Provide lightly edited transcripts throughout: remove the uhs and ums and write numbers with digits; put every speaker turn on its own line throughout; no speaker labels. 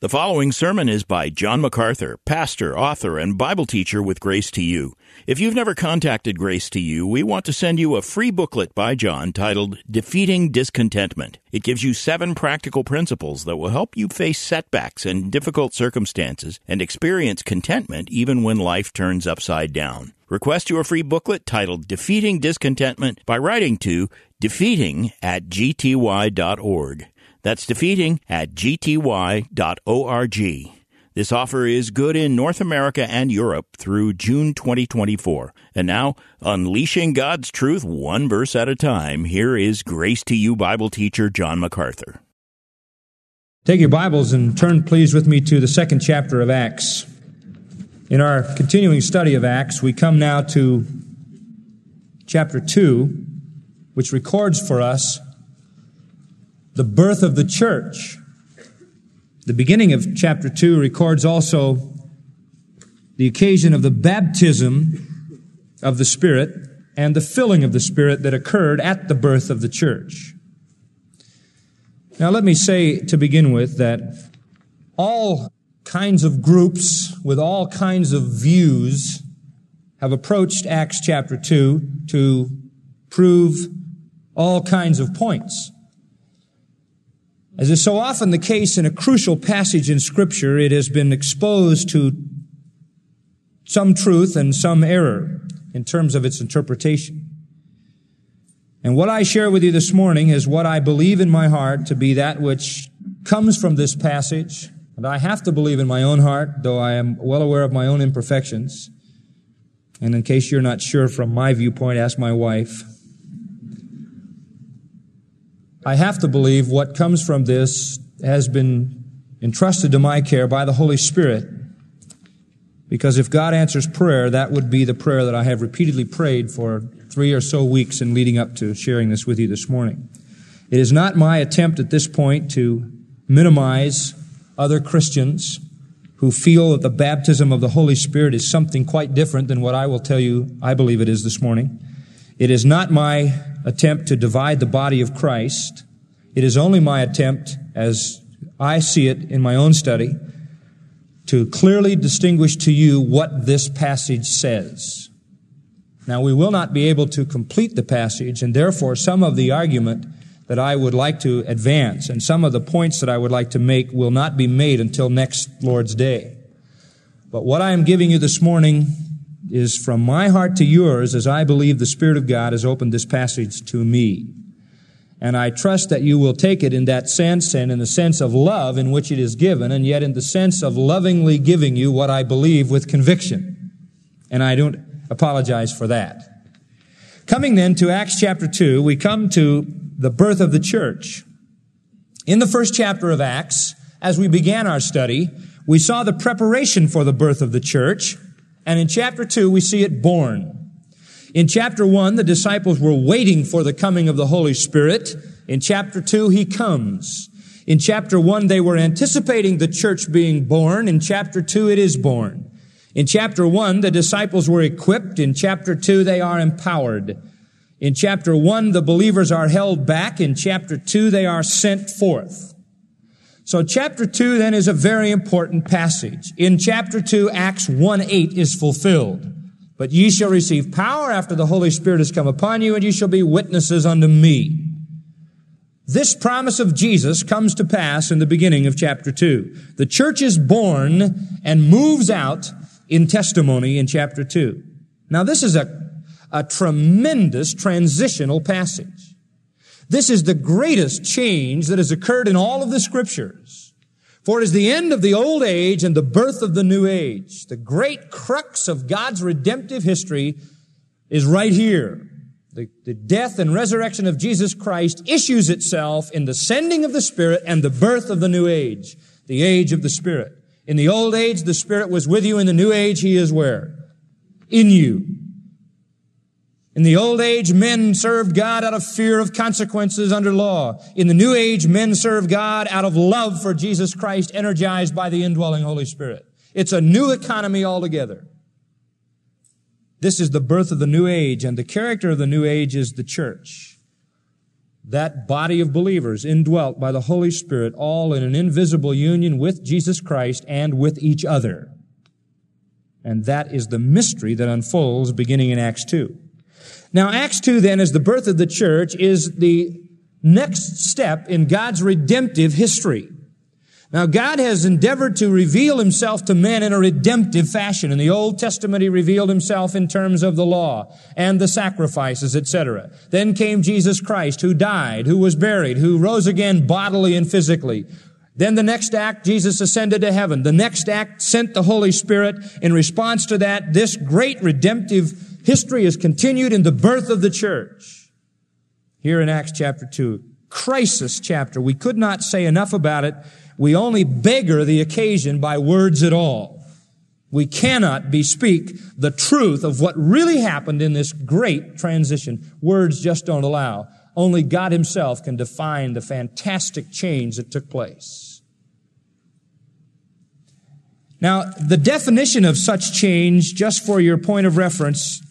The following sermon is by John MacArthur, pastor, author, and Bible teacher with Grace to You. If you've never contacted Grace to You, we want to send you a free booklet by John titled Defeating Discontentment. It gives you 7 practical principles that will help you face setbacks and difficult circumstances and experience contentment even when life turns upside down. Request your free booklet titled Defeating Discontentment by writing to defeating@gty.org. That's defeating@gty.org. This offer is good in North America and Europe through June 2024. And now, unleashing God's truth one verse at a time, here is Grace to You Bible teacher John MacArthur.
Take your Bibles and turn please with me to the 2nd chapter of Acts. In our continuing study of Acts, we come now to chapter 2, which records for us the birth of the church. The beginning of chapter 2 records also the occasion of the baptism of the Spirit and the filling of the Spirit that occurred at the birth of the church. Now let me say to begin with that all kinds of groups with all kinds of views have approached Acts chapter 2 to prove all kinds of points. As is so often the case in a crucial passage in Scripture, it has been exposed to some truth and some error in terms of its interpretation. And what I share with you this morning is what I believe in my heart to be that which comes from this passage, and I have to believe in my own heart, though I am well aware of my own imperfections. And in case you're not sure from my viewpoint, ask my wife. I have to believe what comes from this has been entrusted to my care by the Holy Spirit, because if God answers prayer, that would be the prayer that I have repeatedly prayed for 3 or so weeks in leading up to sharing this with you this morning. It is not my attempt at this point to minimize other Christians who feel that the baptism of the Holy Spirit is something quite different than what I will tell you I believe it is this morning. It is not my attempt to divide the body of Christ. It is only my attempt, as I see it in my own study, to clearly distinguish to you what this passage says. Now, we will not be able to complete the passage, and therefore some of the argument that I would like to advance and some of the points that I would like to make will not be made until next Lord's Day. But what I am giving you this morning is from my heart to yours, as I believe the Spirit of God has opened this passage to me. And I trust that you will take it in that sense and in the sense of love in which it is given, and yet in the sense of lovingly giving you what I believe with conviction. And I don't apologize for that. Coming then to Acts chapter 2, we come to the birth of the church. In the first chapter of Acts, as we began our study, we saw the preparation for the birth of the church. And in chapter 2, we see it born. In chapter 1, the disciples were waiting for the coming of the Holy Spirit. In chapter 2, He comes. In chapter 1, they were anticipating the church being born. In chapter 2, it is born. In chapter 1, the disciples were equipped. In chapter 2, they are empowered. In chapter 1, the believers are held back. In chapter 2, they are sent forth. So chapter 2 then is a very important passage. In chapter 2, Acts 1:8 is fulfilled. But ye shall receive power after the Holy Spirit has come upon you, and ye shall be witnesses unto me. This promise of Jesus comes to pass in the beginning of chapter 2. The church is born and moves out in testimony in chapter 2. Now this is a tremendous transitional passage. This is the greatest change that has occurred in all of the Scriptures. For it is the end of the old age and the birth of the new age. The great crux of God's redemptive history is right here. The death and resurrection of Jesus Christ issues itself in the sending of the Spirit and the birth of the new age, the age of the Spirit. In the old age, the Spirit was with you. In the new age, He is where? In you. In the old age, men served God out of fear of consequences under law. In the new age, men serve God out of love for Jesus Christ, energized by the indwelling Holy Spirit. It's a new economy altogether. This is the birth of the new age, and the character of the new age is the church. that body of believers indwelt by the Holy Spirit, all in an invisible union with Jesus Christ and with each other. And that is the mystery that unfolds beginning in Acts 2. Now, Acts 2 then, as the birth of the church, is the next step in God's redemptive history. Now, God has endeavored to reveal himself to men in a redemptive fashion. In the Old Testament, he revealed himself in terms of the law and the sacrifices, etc. Then came Jesus Christ, who died, who was buried, who rose again bodily and physically. Then the next act, Jesus ascended to heaven. The next act sent the Holy Spirit. In response to that, this great redemptive history is continued in the birth of the church. Here in Acts chapter 2, crisis chapter. We could not say enough about it. We only beggar the occasion by words at all. We cannot bespeak the truth of what really happened in this great transition. Words just don't allow. Only God himself can define the fantastic change that took place. Now, the definition of such change, just for your point of reference,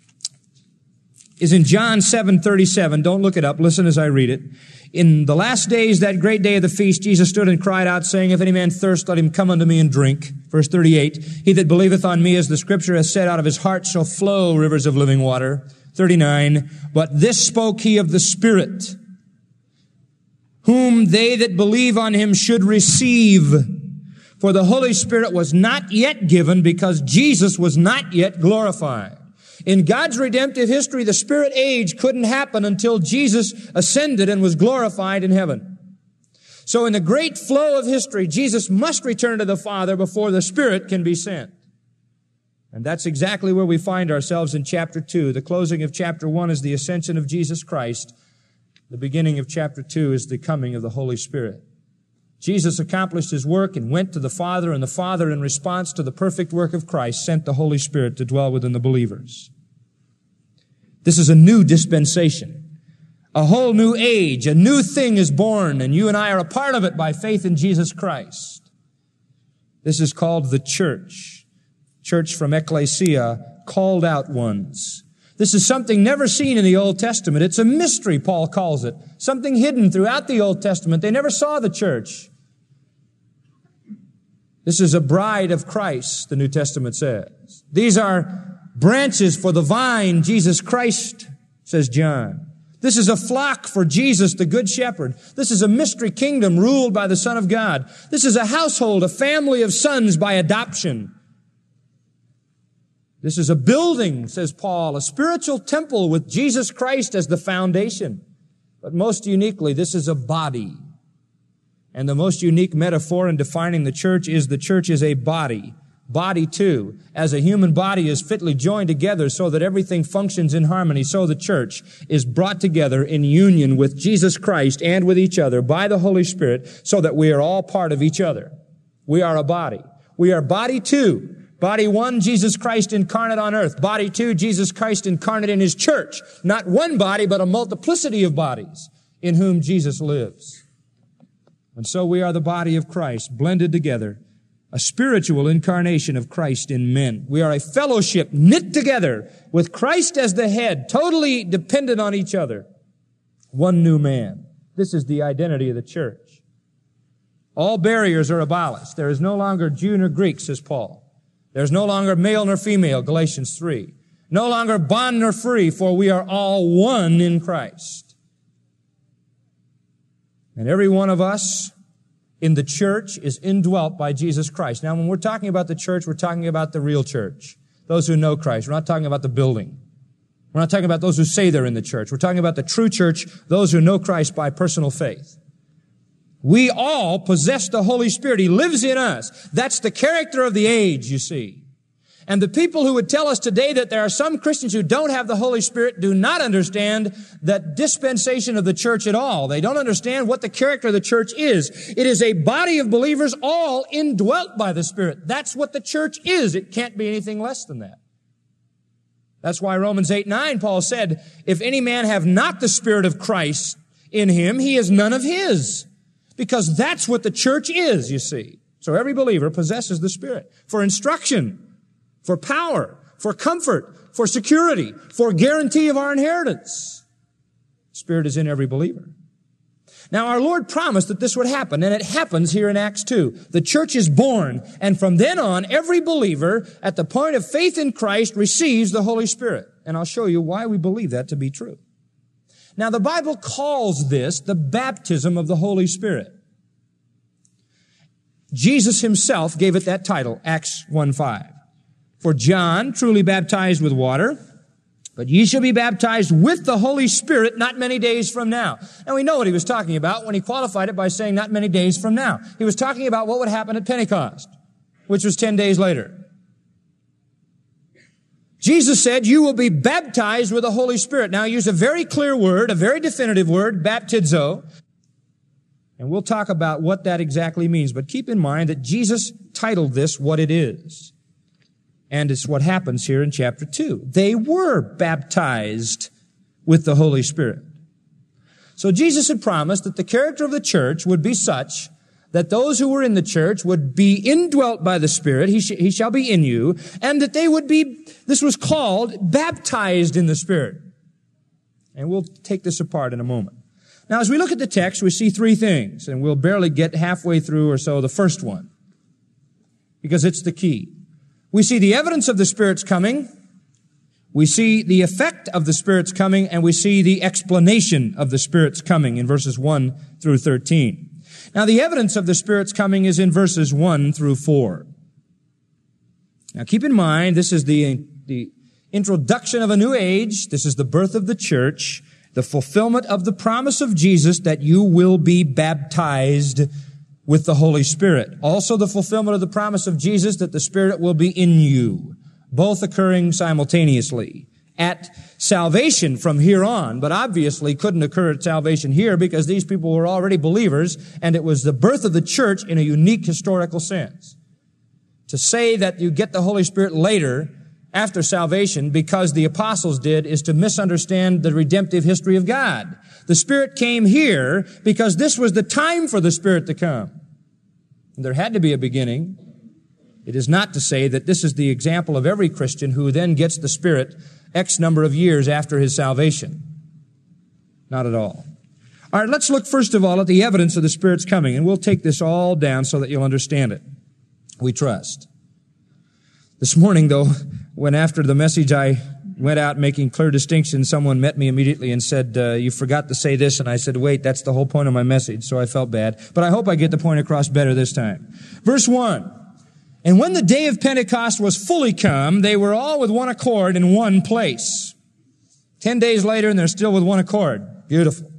is in John 7:37. Don't look it up. Listen as I read it. In the last days, that great day of the feast, Jesus stood and cried out, saying, If any man thirst, let him come unto me and drink. Verse 38, He that believeth on me, as the Scripture has said, out of his heart shall flow rivers of living water. 39, But this spoke he of the Spirit, whom they that believe on him should receive. For the Holy Spirit was not yet given, because Jesus was not yet glorified. In God's redemptive history, the Spirit age couldn't happen until Jesus ascended and was glorified in heaven. So in the great flow of history, Jesus must return to the Father before the Spirit can be sent. And that's exactly where we find ourselves in chapter 2. The closing of chapter 1 is the ascension of Jesus Christ. The beginning of chapter 2 is the coming of the Holy Spirit. Jesus accomplished his work and went to the Father, and the Father, in response to the perfect work of Christ, sent the Holy Spirit to dwell within the believers. This is a new dispensation, a whole new age, a new thing is born, and you and I are a part of it by faith in Jesus Christ. This is called the church. Church from ecclesia, called out ones. This is something never seen in the Old Testament. It's a mystery, Paul calls it. Something hidden throughout the Old Testament. They never saw the church. This is a bride of Christ, the New Testament says. These are branches for the vine, Jesus Christ, says John. This is a flock for Jesus, the Good Shepherd. This is a mystery kingdom ruled by the Son of God. This is a household, a family of sons by adoption. This is a building, says Paul, a spiritual temple with Jesus Christ as the foundation. But most uniquely, this is a body. And the most unique metaphor in defining the church is a body. Body too. As a human body is fitly joined together so that everything functions in harmony, so the church is brought together in union with Jesus Christ and with each other by the Holy Spirit so that we are all part of each other. We are a body. We are body two. Body one, Jesus Christ incarnate on earth. Body two, Jesus Christ incarnate in his church. Not one body, but a multiplicity of bodies in whom Jesus lives. And so we are the body of Christ, blended together, a spiritual incarnation of Christ in men. We are a fellowship knit together with Christ as the head, totally dependent on each other. One new man. This is the identity of the church. All barriers are abolished. There is no longer Jew nor Greek, says Paul. There's no longer male nor female, Galatians 3. No longer bond nor free, for we are all one in Christ. And every one of us in the church is indwelt by Jesus Christ. Now, when we're talking about the church, we're talking about the real church. Those who know Christ. We're not talking about the building. We're not talking about those who say they're in the church. We're talking about the true church, those who know Christ by personal faith. We all possess the Holy Spirit. He lives in us. That's the character of the age, you see. And the people who would tell us today that there are some Christians who don't have the Holy Spirit do not understand that dispensation of the church at all. They don't understand what the character of the church is. It is a body of believers all indwelt by the Spirit. That's what the church is. It can't be anything less than that. That's why Romans 8:9, Paul said, if any man have not the Spirit of Christ in him, he is none of his. Because that's what the church is, you see. So every believer possesses the Spirit for instruction, for power, for comfort, for security, for guarantee of our inheritance. Spirit is in every believer. Now, our Lord promised that this would happen, and it happens here in Acts 2. The church is born, and from then on, every believer at the point of faith in Christ receives the Holy Spirit. And I'll show you why we believe that to be true. Now, the Bible calls this the baptism of the Holy Spirit. Jesus himself gave it that title, Acts 1:5. For John truly baptized with water, but ye shall be baptized with the Holy Spirit not many days from now. And we know what he was talking about when he qualified it by saying not many days from now. He was talking about what would happen at Pentecost, which was 10 days later. Jesus said, you will be baptized with the Holy Spirit. Now, he used a very clear word, a very definitive word, baptizo. And we'll talk about what that exactly means. But keep in mind that Jesus titled this what it is. And it's what happens here in chapter 2. They were baptized with the Holy Spirit. So Jesus had promised that the character of the church would be such that those who were in the church would be indwelt by the Spirit, he shall be in you, and that they would be, this was called, baptized in the Spirit. And we'll take this apart in a moment. Now, as we look at the text, we see three things, and we'll barely get halfway through or so the first one, because it's the key. We see the evidence of the Spirit's coming, we see the effect of the Spirit's coming, and we see the explanation of the Spirit's coming in verses 1 through 13. Now, the evidence of the Spirit's coming is in verses 1 through 4. Now, keep in mind, this is the introduction of a new age. This is the birth of the church, the fulfillment of the promise of Jesus that you will be baptized with the Holy Spirit. Also the fulfillment of the promise of Jesus that the Spirit will be in you, both occurring simultaneously at salvation from here on, but obviously couldn't occur at salvation here because these people were already believers, and it was the birth of the church in a unique historical sense. To say that you get the Holy Spirit later after salvation because the apostles did is to misunderstand the redemptive history of God. The Spirit came here because this was the time for the Spirit to come. And there had to be a beginning. It is not to say that this is the example of every Christian who then gets the Spirit X number of years after his salvation. Not at all. All right, let's look first of all at the evidence of the Spirit's coming, and we'll take this all down so that you'll understand it. We trust. This morning, though, when after the message I went out making clear distinctions, someone met me immediately and said, you forgot to say this. And I said, wait, that's the whole point of my message. So I felt bad. But I hope I get the point across better this time. Verse 1. And when the day of Pentecost was fully come, they were all with one accord in one place. 10 days later, and they're still with one accord. Beautiful.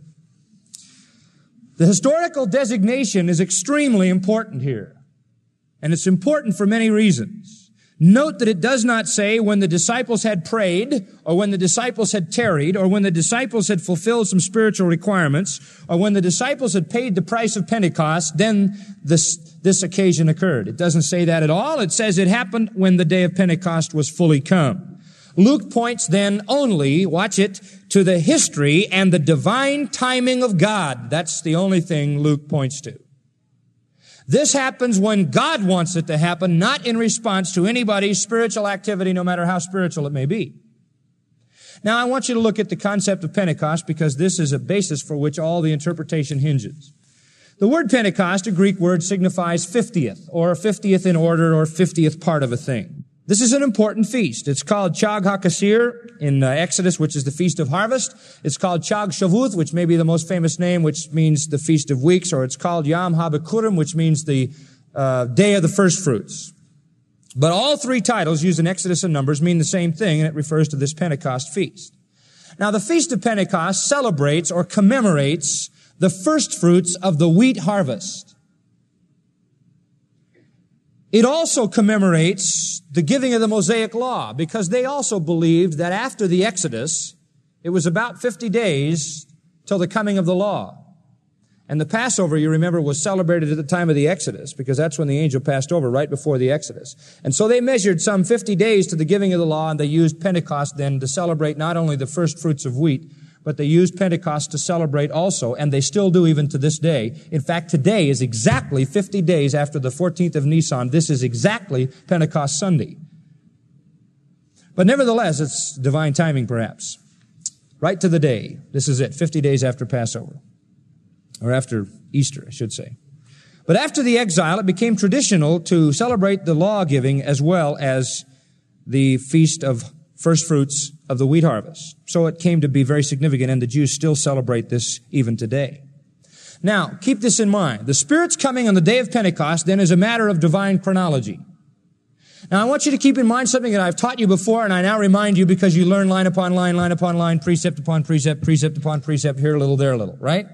The historical designation is extremely important here. And it's important for many reasons. Note that it does not say when the disciples had prayed, or when the disciples had tarried, or when the disciples had fulfilled some spiritual requirements, or when the disciples had paid the price of Pentecost, then this occasion occurred. It doesn't say that at all. It says it happened when the day of Pentecost was fully come. Luke points then only, watch it, to the history and the divine timing of God. That's the only thing Luke points to. This happens when God wants it to happen, not in response to anybody's spiritual activity, no matter how spiritual it may be. Now, I want you to look at the concept of Pentecost because this is a basis for which all the interpretation hinges. The word Pentecost, a Greek word, signifies 50th, or 50th in order, or 50th part of a thing. This is an important feast. It's called Chag HaKasir in Exodus, which is the Feast of Harvest. It's called Chag Shavuot, which may be the most famous name, which means the Feast of Weeks, or it's called Yom HaBikurim, which means the Day of the First Fruits. But all three titles used in Exodus and Numbers mean the same thing, and it refers to this Pentecost feast. Now, the Feast of Pentecost celebrates or commemorates the first fruits of the wheat harvest. It also commemorates the giving of the Mosaic Law, because they also believed that after the Exodus, it was about 50 days till the coming of the law. And the Passover, you remember, was celebrated at the time of the Exodus, because that's when the angel passed over, right before the Exodus. And so they measured some 50 days to the giving of the law, and they used Pentecost then to celebrate not only the first fruits of wheat, but they used Pentecost to celebrate also, and they still do even to this day. In fact, today is exactly 50 days after the 14th of Nisan. This is exactly Pentecost Sunday. But nevertheless, it's divine timing, perhaps. right to the day. This is it, 50 days after Passover. Or after Easter, I should say. But after the exile, it became traditional to celebrate the law giving as well as the feast of first fruits of the wheat harvest. So it came to be very significant, and the Jews still celebrate this even today. Now, keep this in mind. The Spirit's coming on the day of Pentecost then is a matter of divine chronology. Now, I want you to keep in mind something that I've taught you before, and I now remind you because you learn line upon line, precept upon precept, precept upon precept, here a little, there a little, right?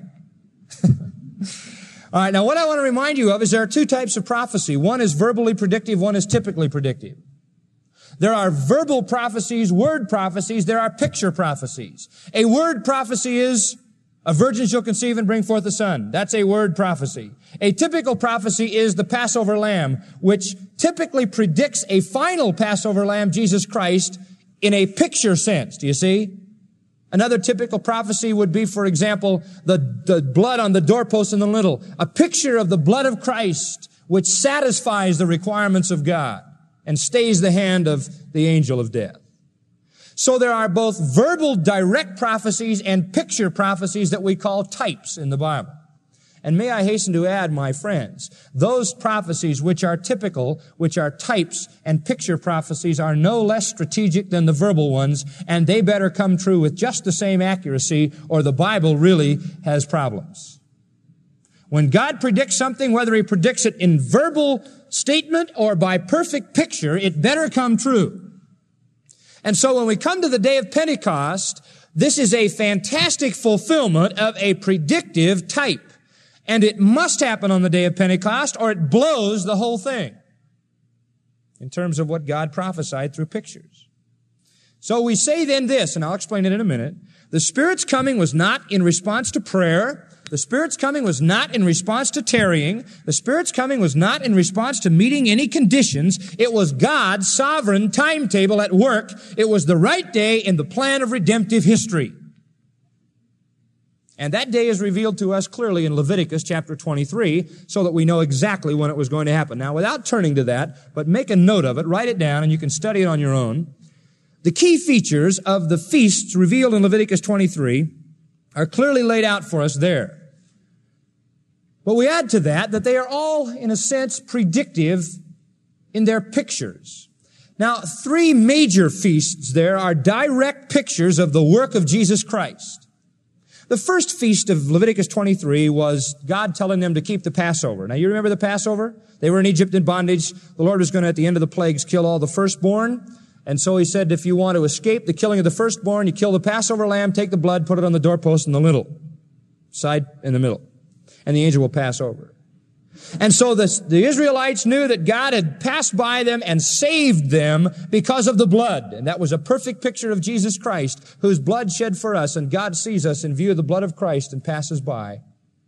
All right, now what I want to remind you of is there are two types of prophecy. One is verbally predictive, one is typically predictive. There are verbal prophecies, word prophecies, there are picture prophecies. A word prophecy is, a virgin shall conceive and bring forth a son. That's a word prophecy. A typical prophecy is the Passover lamb, which typically predicts a final Passover lamb, Jesus Christ, in a picture sense. Do you see? Another typical prophecy would be, for example, the blood on the doorpost and the lintel. A picture of the blood of Christ, which satisfies the requirements of God and stays the hand of the angel of death. So there are both verbal direct prophecies and picture prophecies that we call types in the Bible. And may I hasten to add, my friends, those prophecies which are typical, which are types and picture prophecies are no less strategic than the verbal ones, and they better come true with just the same accuracy or the Bible really has problems. When God predicts something, whether He predicts it in verbal statement or by perfect picture, it better come true. And so when we come to the day of Pentecost, this is a fantastic fulfillment of a predictive type. And it must happen on the day of Pentecost or it blows the whole thing in terms of what God prophesied through pictures. So we say then this, and I'll explain it in a minute. The Spirit's coming was not in response to prayer. The Spirit's coming was not in response to tarrying. The Spirit's coming was not in response to meeting any conditions. It was God's sovereign timetable at work. It was the right day in the plan of redemptive history. And that day is revealed to us clearly in Leviticus chapter 23 so that we know exactly when it was going to happen. Now, without turning to that, but make a note of it, write it down, and you can study it on your own. The key features of the feasts revealed in Leviticus 23 are clearly laid out for us there. But we add to that they are all, in a sense, predictive in their pictures. Now, three major feasts there are direct pictures of the work of Jesus Christ. The first feast of Leviticus 23 was God telling them to keep the Passover. Now, you remember the Passover? They were in Egypt in bondage. The Lord was going to, at the end of the plagues, kill all the firstborn. And so He said, if you want to escape the killing of the firstborn, you kill the Passover lamb, take the blood, put it on the doorpost in the lintel, side in the middle. And the angel will pass over. And so the Israelites knew that God had passed by them and saved them because of the blood. And that was a perfect picture of Jesus Christ, whose blood shed for us. And God sees us in view of the blood of Christ and passes by.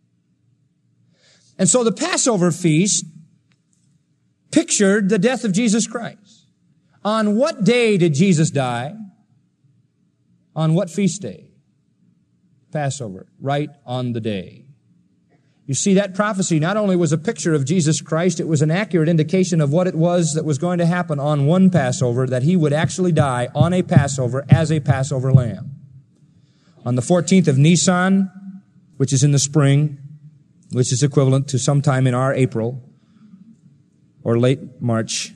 And so the Passover feast pictured the death of Jesus Christ. On what day did Jesus die? On what feast day? Passover, right on the day. You see, that prophecy not only was a picture of Jesus Christ, it was an accurate indication of what it was that was going to happen on one Passover, that He would actually die on a Passover as a Passover lamb. On the 14th of Nisan, which is in the spring, which is equivalent to sometime in our April or late March,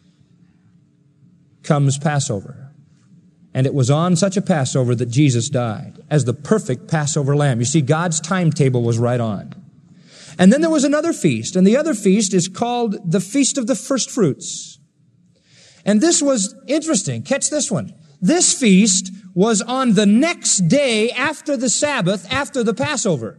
comes Passover. And it was on such a Passover that Jesus died as the perfect Passover lamb. You see, God's timetable was right on. And then there was another feast, and the other feast is called the Feast of the First Fruits. And this was interesting. Catch this one. This feast was on the next day after the Sabbath, after the Passover.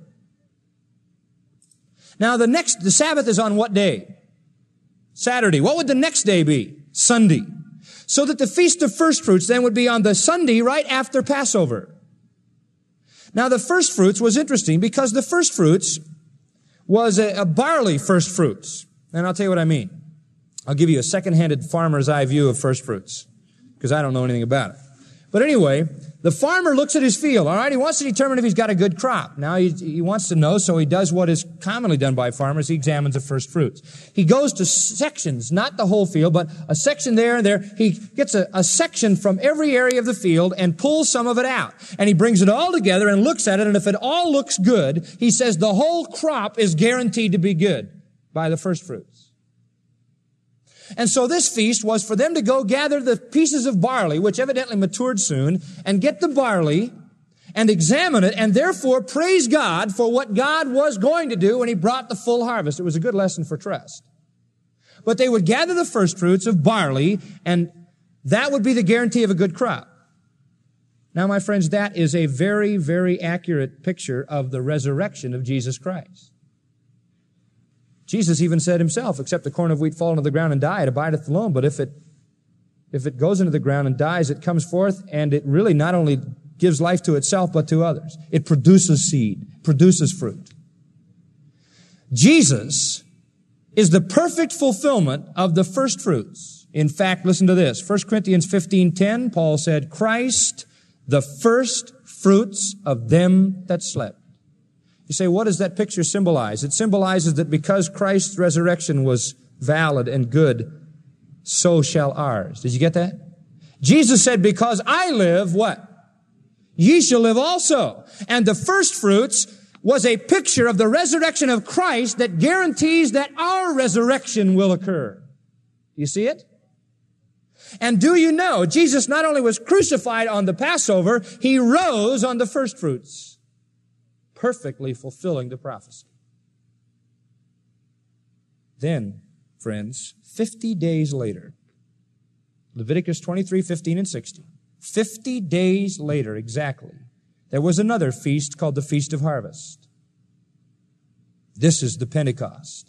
Now the Sabbath is on what day? Saturday. What would the next day be? Sunday. So that the Feast of First Fruits then would be on the Sunday right after Passover. Now the first fruits was interesting because the first fruits was a barley first fruits. And I'll tell you what I mean. I'll give you a second-handed farmer's eye view of first fruits because I don't know anything about it. But anyway, The farmer looks at his field, all right? He wants to determine if he's got a good crop. Now he wants to know, so he does what is commonly done by farmers. He examines the first fruits. He goes to sections, not the whole field, but a section there and there. He gets a section from every area of the field and pulls some of it out. And he brings it all together and looks at it, and if it all looks good, he says the whole crop is guaranteed to be good by the first fruits. And so this feast was for them to go gather the pieces of barley, which evidently matured soon, and get the barley and examine it, and therefore praise God for what God was going to do when He brought the full harvest. It was a good lesson for trust. But they would gather the first fruits of barley, and that would be the guarantee of a good crop. Now, my friends, that is a very, very accurate picture of the resurrection of Jesus Christ. Jesus even said himself, except the corn of wheat fall into the ground and die, it abideth alone. But if it goes into the ground and dies, it comes forth, and it really not only gives life to itself, but to others. It produces seed, produces fruit. Jesus is the perfect fulfillment of the first fruits. In fact, listen to this. 1 Corinthians 15:10, Paul said, Christ, the first fruits of them that slept. You say, what does that picture symbolize? It symbolizes that because Christ's resurrection was valid and good, so shall ours. Did you get that? Jesus said, because I live, what? Ye shall live also. And the first fruits was a picture of the resurrection of Christ that guarantees that our resurrection will occur. You see it? And do you know, Jesus not only was crucified on the Passover, He rose on the first fruits, perfectly fulfilling the prophecy. Then, friends, 50 days later, Leviticus 23:15 and 16, 50 days later exactly, there was another feast called the Feast of Harvest. This is the Pentecost.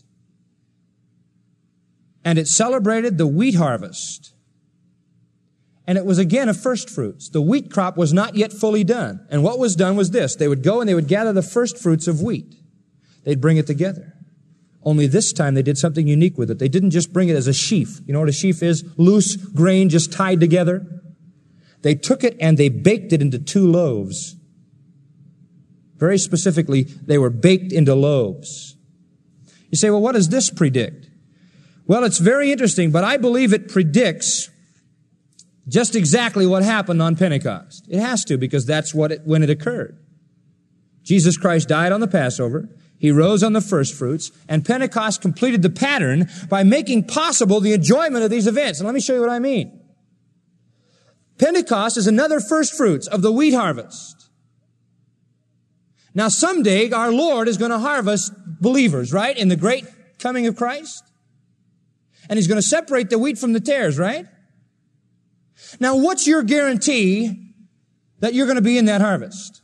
And it celebrated the wheat harvest. And it was again of first fruits. The wheat crop was not yet fully done. And what was done was this. They would go and they would gather the first fruits of wheat. They'd bring it together. Only this time they did something unique with it. They didn't just bring it as a sheaf. You know what a sheaf is? Loose grain just tied together. They took it and they baked it into 2 loaves. Very specifically, they were baked into loaves. You say, well, what does this predict? Well, it's very interesting, but I believe it predicts just exactly what happened on Pentecost. It has to, because that's when it occurred. Jesus Christ died on the Passover. He rose on the first fruits, and Pentecost completed the pattern by making possible the enjoyment of these events. And let me show you what I mean. Pentecost is another first fruits of the wheat harvest. Now, someday our Lord is going to harvest believers, right? In the great coming of Christ. And He's going to separate the wheat from the tares, right? Now, what's your guarantee that you're going to be in that harvest?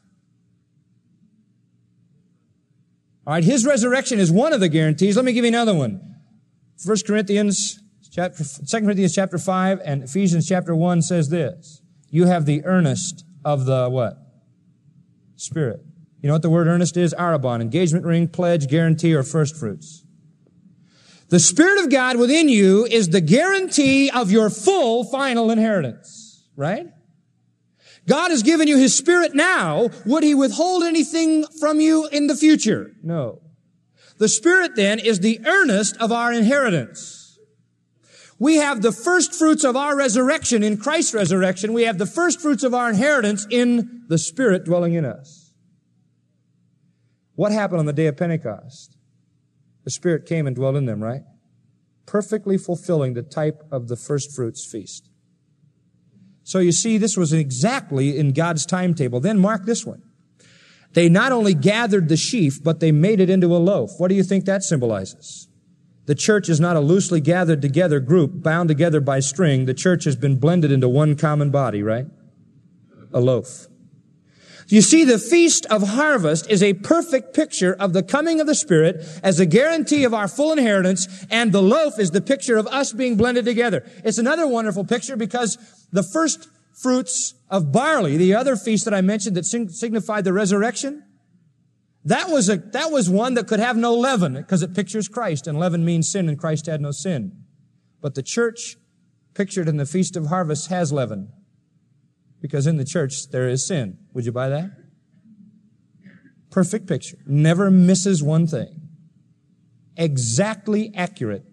All right, His resurrection is one of the guarantees. Let me give you another one. 2 Corinthians chapter 5 and Ephesians chapter 1 says this. You have the earnest of the what? Spirit. You know what the word earnest is? Arabon, engagement ring, pledge, guarantee, or first fruits. The Spirit of God within you is the guarantee of your full final inheritance, right? God has given you His Spirit now. Would He withhold anything from you in the future? No. The Spirit then is the earnest of our inheritance. We have the first fruits of our resurrection in Christ's resurrection. We have the first fruits of our inheritance in the Spirit dwelling in us. What happened on the day of Pentecost? The Spirit came and dwelt in them, right? Perfectly fulfilling the type of the first fruits feast. So you see, this was exactly in God's timetable. Then mark this one. They not only gathered the sheaf, but they made it into a loaf. What do you think that symbolizes? The church is not a loosely gathered together group, bound together by string. The church has been blended into one common body, right? A loaf. You see, the Feast of Harvest is a perfect picture of the coming of the Spirit as a guarantee of our full inheritance, and the loaf is the picture of us being blended together. It's another wonderful picture because the first fruits of barley, the other feast that I mentioned that signified the resurrection, that was one that could have no leaven because it pictures Christ, and leaven means sin, and Christ had no sin. But the church pictured in the Feast of Harvest has leaven. Because in the church, there is sin. Would you buy that? Perfect picture. Never misses one thing. Exactly accurate.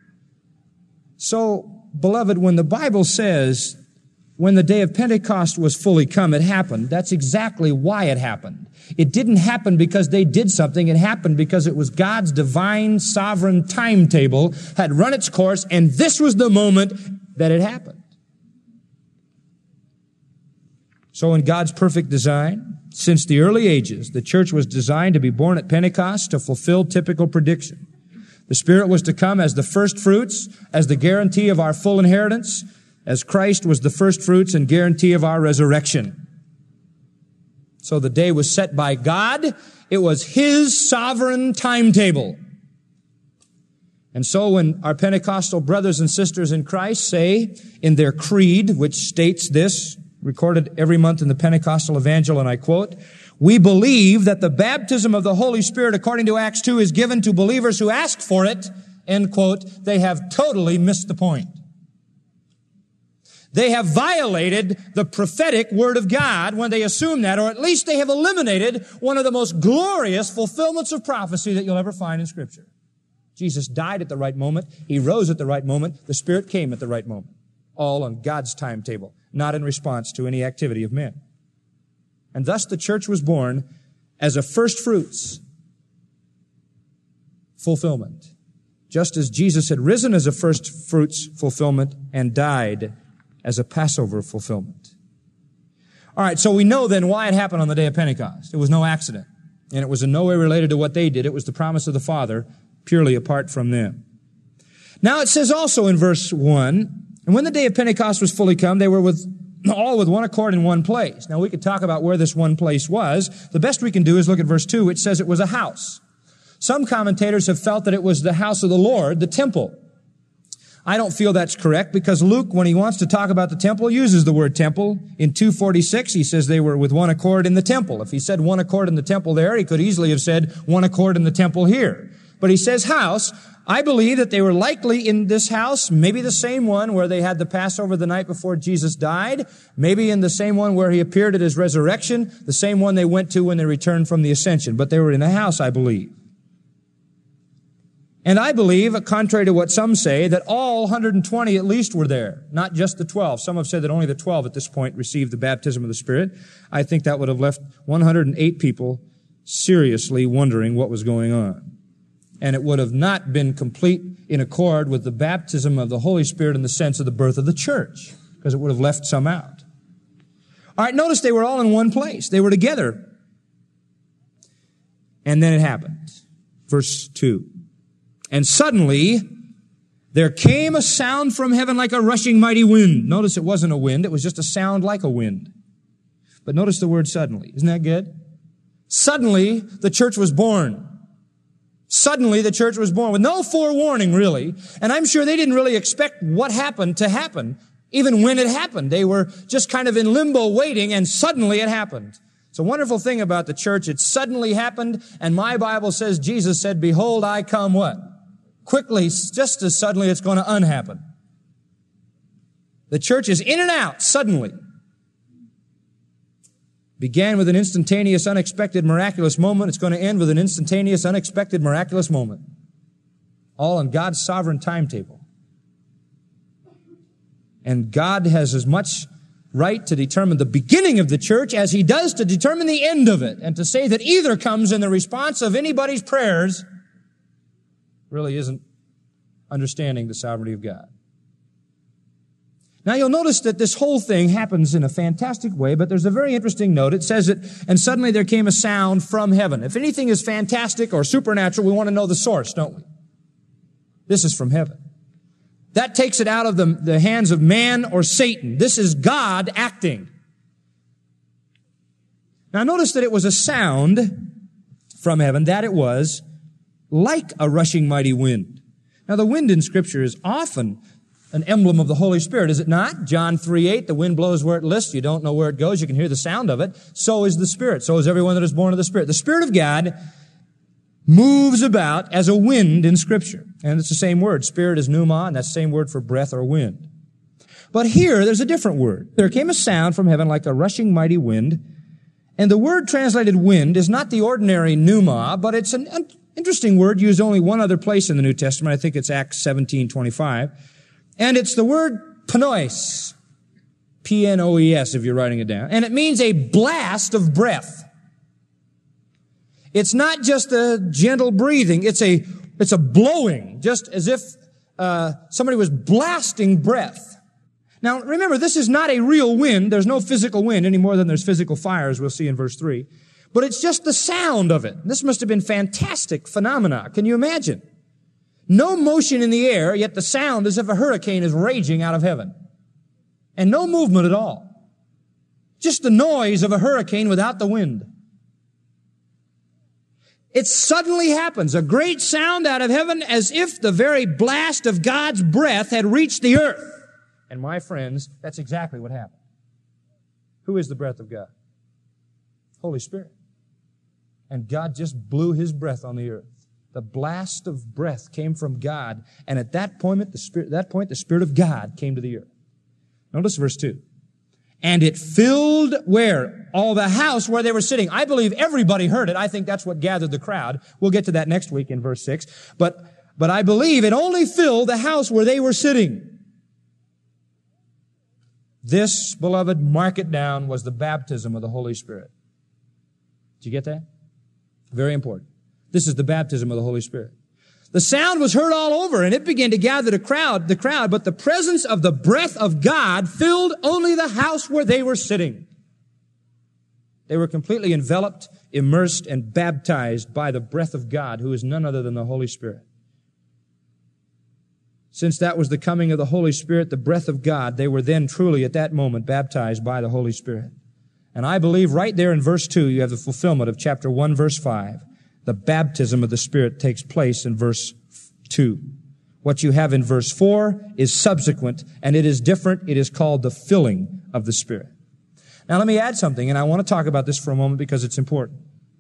So, beloved, when the Bible says, when the day of Pentecost was fully come, it happened, that's exactly why it happened. It didn't happen because they did something. It happened because it was God's divine, sovereign timetable had run its course, and this was the moment that it happened. So in God's perfect design, since the early ages, the church was designed to be born at Pentecost to fulfill typical prediction. The Spirit was to come as the first fruits, as the guarantee of our full inheritance, as Christ was the first fruits and guarantee of our resurrection. So the day was set by God. It was His sovereign timetable. And so when our Pentecostal brothers and sisters in Christ say in their creed, which states this, recorded every month in the Pentecostal Evangel, and I quote, "We believe that the baptism of the Holy Spirit, according to Acts 2, is given to believers who ask for it," end quote, they have totally missed the point. They have violated the prophetic Word of God when they assume that, or at least they have eliminated one of the most glorious fulfillments of prophecy that you'll ever find in Scripture. Jesus died at the right moment. He rose at the right moment. The Spirit came at the right moment. All on God's timetable, not in response to any activity of men. And thus the church was born as a first fruits fulfillment, just as Jesus had risen as a first fruits fulfillment and died as a Passover fulfillment. All right, so we know then why it happened on the day of Pentecost. It was no accident, and it was in no way related to what they did. It was the promise of the Father, purely apart from them. Now it says also in verse 1, "And when the day of Pentecost was fully come, they were all with one accord in one place." Now we could talk about where this one place was. The best we can do is look at verse 2, which says it was a house. Some commentators have felt that it was the house of the Lord, the temple. I don't feel that's correct because Luke, when he wants to talk about the temple, uses the word temple. In 2:46, he says they were with one accord in the temple. If he said one accord in the temple there, he could easily have said one accord in the temple here. But he says house. I believe that they were likely in this house, maybe the same one where they had the Passover the night before Jesus died, maybe in the same one where he appeared at his resurrection, the same one they went to when they returned from the ascension. But they were in a house, I believe. And I believe, contrary to what some say, that all 120 at least were there, not just the 12. Some have said that only the 12 at this point received the baptism of the Spirit. I think that would have left 108 people seriously wondering what was going on. And it would have not been complete in accord with the baptism of the Holy Spirit in the sense of the birth of the church, because it would have left some out. All right, notice they were all in one place. They were together. And then it happened. Verse 2. "And suddenly there came a sound from heaven like a rushing mighty wind." Notice it wasn't a wind. It was just a sound like a wind. But notice the word suddenly. Isn't that good? Suddenly the church was born. Suddenly the church was born with no forewarning, really. And I'm sure they didn't really expect what happened to happen, even when it happened. They were just kind of in limbo waiting, and suddenly it happened. It's a wonderful thing about the church. It suddenly happened, and my Bible says, Jesus said, "Behold, I come" what? Quickly, just as suddenly it's going to unhappen. The church is in and out suddenly. Began with an instantaneous, unexpected, miraculous moment. It's going to end with an instantaneous, unexpected, miraculous moment. All in God's sovereign timetable. And God has as much right to determine the beginning of the church as He does to determine the end of it. And to say that either comes in the response of anybody's prayers really isn't understanding the sovereignty of God. Now you'll notice that this whole thing happens in a fantastic way, but there's a very interesting note. It says that, "And suddenly there came a sound from heaven." If anything is fantastic or supernatural, we want to know the source, don't we? This is from heaven. That takes it out of the hands of man or Satan. This is God acting. Now notice that it was a sound from heaven, that it was like a rushing mighty wind. Now the wind in Scripture is often an emblem of the Holy Spirit, is it not? John 3:8, "The wind blows where it lists. You don't know where it goes. You can hear the sound of it. So is the Spirit. So is everyone that is born of the Spirit." The Spirit of God moves about as a wind in Scripture. And it's the same word. Spirit is pneuma, and that's the same word for breath or wind. But here, there's a different word. There came a sound from heaven like a rushing mighty wind. And the word translated wind is not the ordinary pneuma, but it's an interesting word used only one other place in the New Testament. I think it's Acts 17:25. And it's the word pnoes. P-N-O-E-S if you're writing it down. And it means a blast of breath. It's not just a gentle breathing. It's a blowing, just as if somebody was blasting breath. Now, remember, this is not a real wind. There's no physical wind any more than there's physical fire, as we'll see in verse 3. But it's just the sound of it. This must have been fantastic phenomena. Can you imagine? No motion in the air, yet the sound as if a hurricane is raging out of heaven. And no movement at all. Just the noise of a hurricane without the wind. It suddenly happens, a great sound out of heaven as if the very blast of God's breath had reached the earth. And my friends, that's exactly what happened. Who is the breath of God? Holy Spirit. And God just blew His breath on the earth. The blast of breath came from God, and at that point, the Spirit of God came to the earth. Notice verse 2. And it filled where? All the house where they were sitting. I believe everybody heard it. I think that's what gathered the crowd. We'll get to that next week in verse 6. But I believe it only filled the house where they were sitting. This, beloved, mark it down, was the baptism of the Holy Spirit. Did you get that? Very important. This is the baptism of the Holy Spirit. The sound was heard all over, and it began to gather the crowd, but the presence of the breath of God filled only the house where they were sitting. They were completely enveloped, immersed, and baptized by the breath of God, who is none other than the Holy Spirit. Since that was the coming of the Holy Spirit, the breath of God, they were then truly at that moment baptized by the Holy Spirit. And I believe right there in verse 2, you have the fulfillment of chapter 1, verse 5. The baptism of the Spirit takes place in verse 2. What you have in verse 4 is subsequent, and it is different. It is called the filling of the Spirit. Now let me add something, and I want to talk about this for a moment because it's important.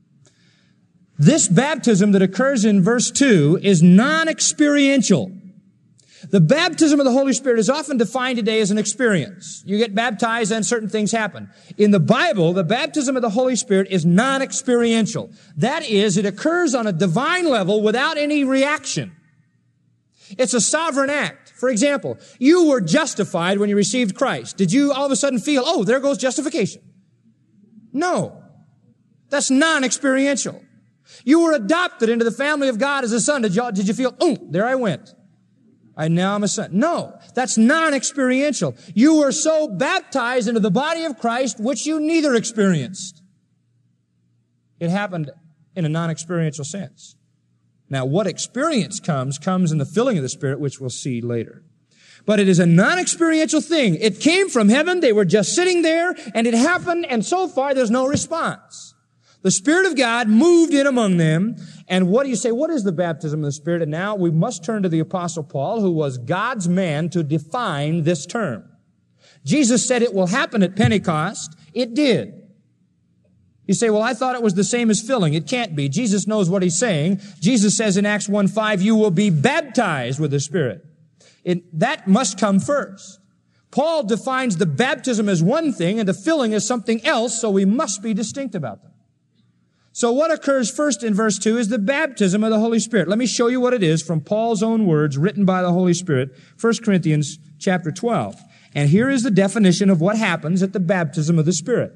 This baptism that occurs in verse 2 is non-experiential. The baptism of the Holy Spirit is often defined today as an experience. You get baptized and certain things happen. In the Bible, the baptism of the Holy Spirit is non-experiential. That is, it occurs on a divine level without any reaction. It's a sovereign act. For example, you were justified when you received Christ. Did you all of a sudden feel, oh, there goes justification? No. That's non-experiential. You were adopted into the family of God as a son. Did you feel, oh, there I went. Now I'm a son. No, that's non-experiential. You were so baptized into the body of Christ, which you neither experienced. It happened in a non-experiential sense. Now, what experience comes in the filling of the Spirit, which we'll see later. But it is a non-experiential thing. It came from heaven. They were just sitting there, and it happened, and so far there's no response. The Spirit of God moved in among them. And what do you say? What is the baptism of the Spirit? And now we must turn to the Apostle Paul, who was God's man to define this term. Jesus said it will happen at Pentecost. It did. You say, well, I thought it was the same as filling. It can't be. Jesus knows what He's saying. Jesus says in Acts 1:5, you will be baptized with the Spirit. That must come first. Paul defines the baptism as one thing and the filling as something else, so we must be distinct about them. So what occurs first in verse 2 is the baptism of the Holy Spirit. Let me show you what it is from Paul's own words written by the Holy Spirit, 1 Corinthians chapter 12. And here is the definition of what happens at the baptism of the Spirit.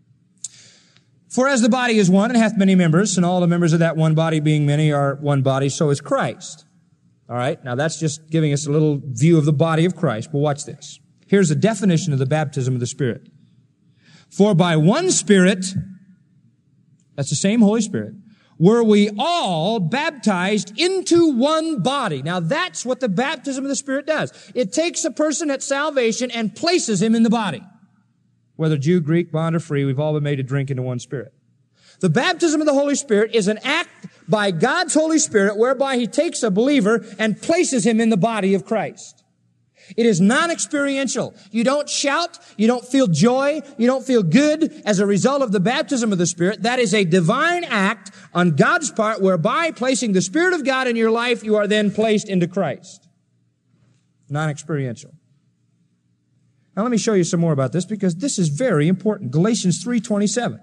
For as the body is one and hath many members, and all the members of that one body being many are one body, so is Christ. All right, now that's just giving us a little view of the body of Christ. But watch this. Here's the definition of the baptism of the Spirit. For by one Spirit, that's the same Holy Spirit, were we all baptized into one body. Now that's what the baptism of the Spirit does. It takes a person at salvation and places him in the body. Whether Jew, Greek, bond, or free, we've all been made to drink into one Spirit. The baptism of the Holy Spirit is an act by God's Holy Spirit whereby He takes a believer and places him in the body of Christ. It is non-experiential. You don't shout. You don't feel joy. You don't feel good as a result of the baptism of the Spirit. That is a divine act on God's part whereby placing the Spirit of God in your life, you are then placed into Christ. Non-experiential. Now let me show you some more about this because this is very important. Galatians 3:27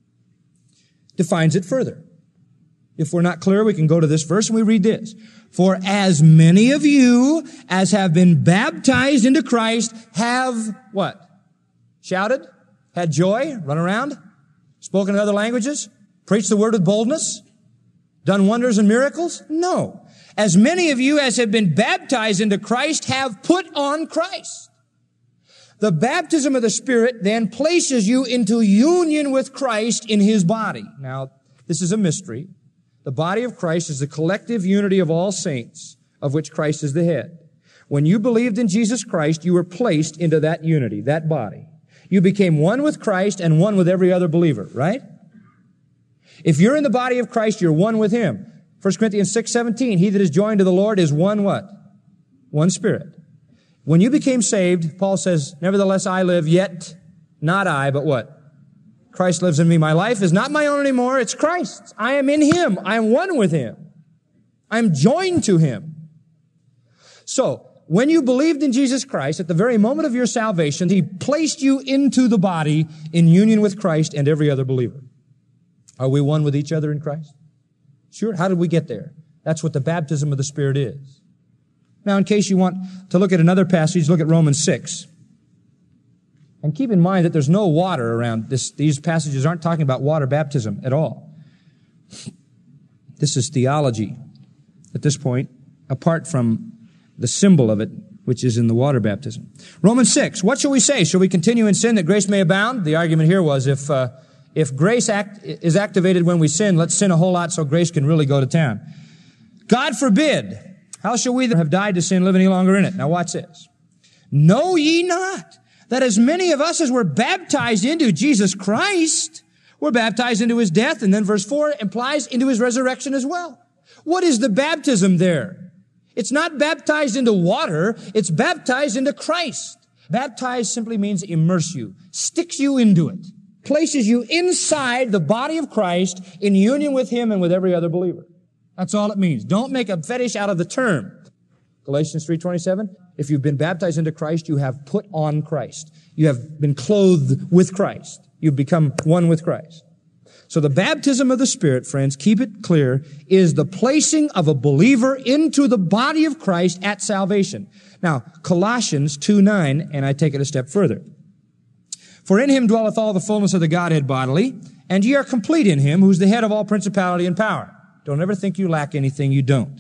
defines it further. If we're not clear, we can go to this verse and we read this. For as many of you as have been baptized into Christ have what? Shouted? Had joy? Run around? Spoken in other languages? Preached the word with boldness? Done wonders and miracles? No. As many of you as have been baptized into Christ have put on Christ. The baptism of the Spirit then places you into union with Christ in His body. Now, this is a mystery. The body of Christ is the collective unity of all saints, of which Christ is the head. When you believed in Jesus Christ, you were placed into that unity, that body. You became one with Christ and one with every other believer, right? If you're in the body of Christ, you're one with Him. 1 Corinthians 6:17, he that is joined to the Lord is one what? One spirit. When you became saved, Paul says, nevertheless I live, yet not I, but what? Christ lives in me. My life is not my own anymore. It's Christ's. I am in Him. I am one with Him. I'm joined to Him. So, when you believed in Jesus Christ, at the very moment of your salvation, He placed you into the body in union with Christ and every other believer. Are we one with each other in Christ? Sure. How did we get there? That's what the baptism of the Spirit is. Now, in case you want to look at another passage, look at Romans 6. And keep in mind that there's no water around this. These passages aren't talking about water baptism at all. This is theology at this point, apart from the symbol of it, which is in the water baptism. Romans 6, what shall we say? Shall we continue in sin that grace may abound? The argument here was if grace is activated when we sin, let's sin a whole lot so grace can really go to town. God forbid. How shall we that have died to sin live any longer in it? Now watch this. Know ye not that as many of us as were baptized into Jesus Christ were baptized into His death? And then verse 4 implies into His resurrection as well. What is the baptism there? It's not baptized into water. It's baptized into Christ. Baptized simply means immerse you, sticks you into it, places you inside the body of Christ in union with Him and with every other believer. That's all it means. Don't make a fetish out of the term. Galatians 3:27, if you've been baptized into Christ, you have put on Christ. You have been clothed with Christ. You've become one with Christ. So the baptism of the Spirit, friends, keep it clear, is the placing of a believer into the body of Christ at salvation. Now, Colossians 2:9, and I take it a step further. For in Him dwelleth all the fullness of the Godhead bodily, and ye are complete in Him, who's the head of all principality and power. Don't ever think you lack anything you don't.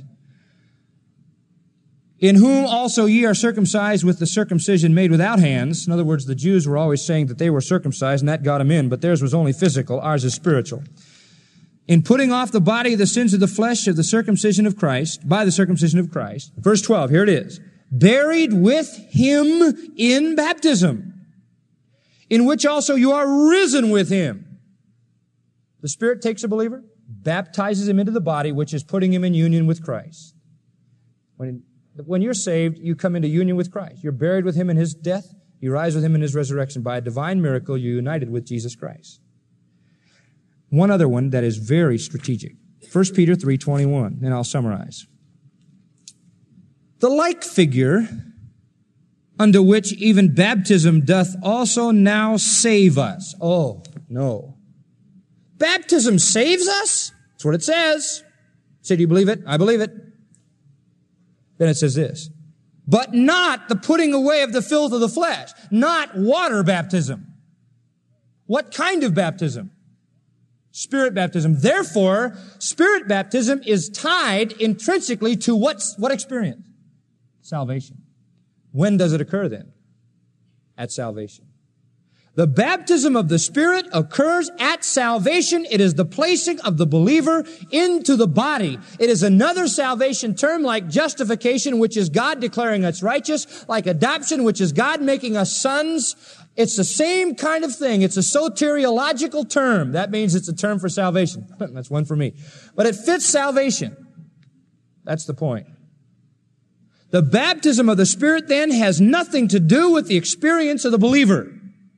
In whom also ye are circumcised with the circumcision made without hands. In other words, the Jews were always saying that they were circumcised and that got them in, but theirs was only physical, ours is spiritual. In putting off the body of the sins of the flesh of the circumcision of Christ, by the circumcision of Christ. Verse 12, here it is. Buried with Him in baptism, in which also you are risen with Him. The Spirit takes a believer, baptizes him into the body, which is putting him in union with Christ. When you're saved, you come into union with Christ. You're buried with Him in His death. You rise with Him in His resurrection. By a divine miracle, you're united with Jesus Christ. One other one that is very strategic. 1 Peter 3:21, and I'll summarize. The like figure unto which even baptism doth also now save us. Oh, no. Baptism saves us? That's what it says. Say, do you believe it? I believe it. Then it says this, but not the putting away of the filth of the flesh, not water baptism. What kind of baptism? Spirit baptism. Therefore, Spirit baptism is tied intrinsically to what experience? Salvation. When does it occur then? At salvation. The baptism of the Spirit occurs at salvation. It is the placing of the believer into the body. It is another salvation term like justification, which is God declaring us righteous, like adoption, which is God making us sons. It's the same kind of thing. It's a soteriological term. That means it's a term for salvation. That's one for me. But it fits salvation. That's the point. The baptism of the Spirit then has nothing to do with the experience of the believer.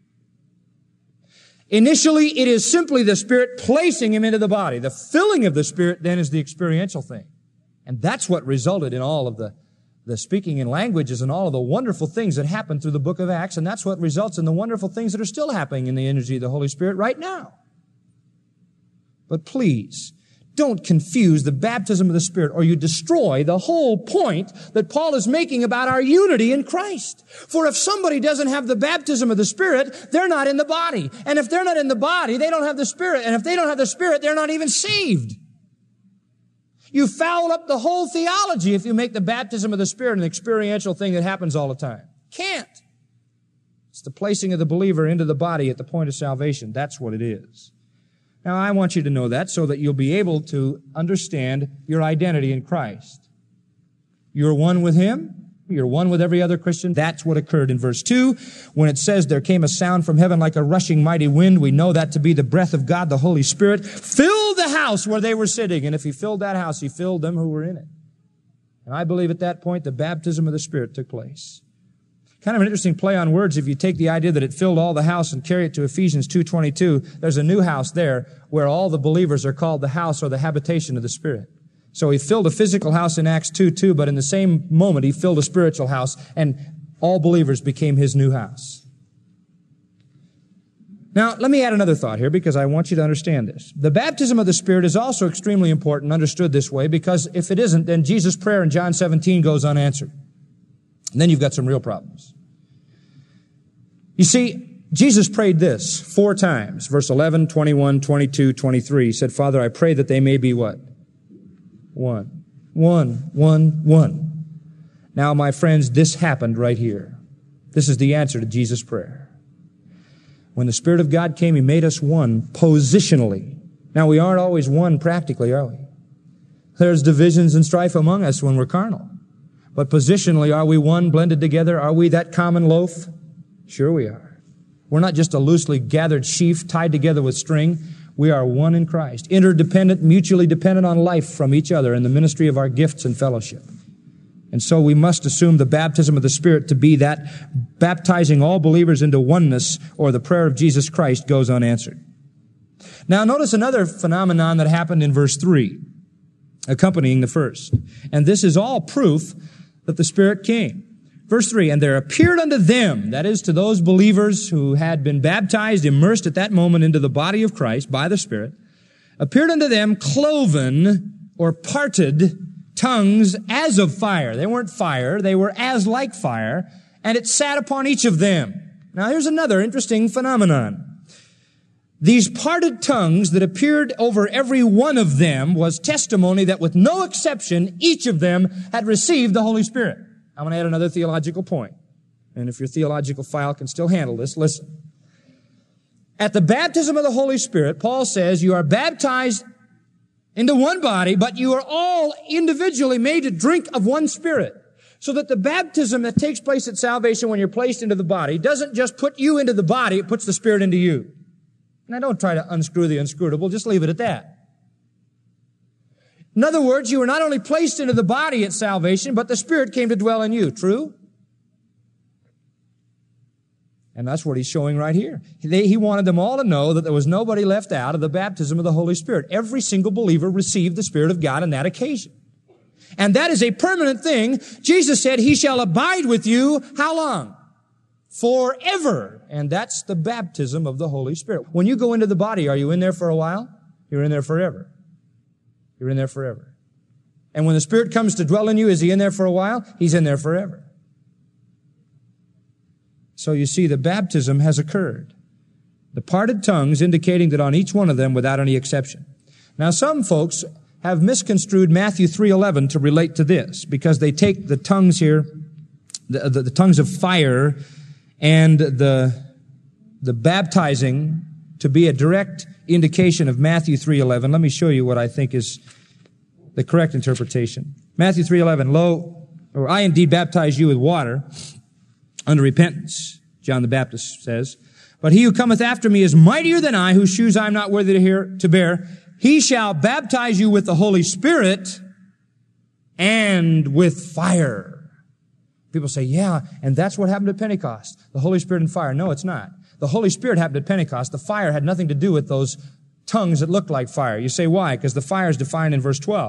Initially, it is simply the Spirit placing him into the body. The filling of the Spirit then is the experiential thing. And that's what resulted in all of the the speaking in languages and all of the wonderful things that happen through the book of Acts, and that's what results in the wonderful things that are still happening in the energy of the Holy Spirit right now. But please, don't confuse the baptism of the Spirit, or you destroy the whole point that Paul is making about our unity in Christ. For if somebody doesn't have the baptism of the Spirit, they're not in the body. And if they're not in the body, they don't have the Spirit. And if they don't have the Spirit, they're not even saved. You foul up the whole theology if you make the baptism of the Spirit an experiential thing that happens all the time. Can't. It's the placing of the believer into the body at the point of salvation. That's what it is. Now, I want you to know that so that you'll be able to understand your identity in Christ. You're one with Him. You're one with every other Christian. That's what occurred in verse 2. When it says there came a sound from heaven like a rushing mighty wind, we know that to be the breath of God, the Holy Spirit, filled the house where they were sitting. And if He filled that house, He filled them who were in it. And I believe at that point the baptism of the Spirit took place. Kind of an interesting play on words if you take the idea that it filled all the house and carry it to Ephesians 2:22. There's a new house there where all the believers are called the house or the habitation of the Spirit. So He filled a physical house in Acts 2:2, but in the same moment He filled a spiritual house, and all believers became His new house. Now, let me add another thought here because I want you to understand this. The baptism of the Spirit is also extremely important, understood this way, because if it isn't, then Jesus' prayer in John 17 goes unanswered. And then you've got some real problems. You see, Jesus prayed this 4 times, verse 11, 21, 22, 23. He said, Father, I pray that they may be what? One. Now, my friends, this happened right here. This is the answer to Jesus' prayer. When the Spirit of God came, He made us one positionally. Now, we aren't always one practically, are we? There's divisions and strife among us when we're carnal. But positionally, are we one, blended together? Are we that common loaf? Sure we are. We're not just a loosely gathered sheaf tied together with string. We are one in Christ, interdependent, mutually dependent on life from each other in the ministry of our gifts and fellowship. And so we must assume the baptism of the Spirit to be that baptizing all believers into oneness, or the prayer of Jesus Christ goes unanswered. Now notice another phenomenon that happened in verse 3, accompanying the first. And this is all proof that the Spirit came. Verse 3, and there appeared unto them, that is to those believers who had been baptized, immersed at that moment into the body of Christ by the Spirit, appeared unto them cloven or parted tongues as of fire. They weren't fire, they were as like fire, and it sat upon each of them. Now here's another interesting phenomenon. These parted tongues that appeared over every one of them was testimony that with no exception, each of them had received the Holy Spirit. I'm going to add another theological point. And if your theological file can still handle this, listen. At the baptism of the Holy Spirit, Paul says you are baptized into one body, but you are all individually made to drink of one Spirit. So that the baptism that takes place at salvation when you're placed into the body doesn't just put you into the body, it puts the Spirit into you. Now don't try to unscrew the unscrewable, just leave it at that. In other words, you were not only placed into the body at salvation, but the Spirit came to dwell in you. True? And that's what he's showing right here. He wanted them all to know that there was nobody left out of the baptism of the Holy Spirit. Every single believer received the Spirit of God on that occasion. And that is a permanent thing. Jesus said, He shall abide with you, how long? Forever. And that's the baptism of the Holy Spirit. When you go into the body, are you in there for a while? You're in there forever. You're in there forever. And when the Spirit comes to dwell in you, is He in there for a while? He's in there forever. So you see, the baptism has occurred. The parted tongues indicating that on each one of them without any exception. Now some folks have misconstrued Matthew 3:11 to relate to this, because they take the tongues here, the tongues of fire, and the baptizing to be a direct indication of Matthew 3:11. Let me show you what I think is the correct interpretation. Matthew 3:11, lo, or I indeed baptize you with water unto repentance, John the Baptist says. But he who cometh after me is mightier than I, whose shoes I am not worthy to bear. He shall baptize you with the Holy Spirit and with fire. People say, yeah, and that's what happened at Pentecost. The Holy Spirit and fire. No, it's not. The Holy Spirit happened at Pentecost. The fire had nothing to do with those tongues that looked like fire. You say, why? Because the fire is defined in verse 12.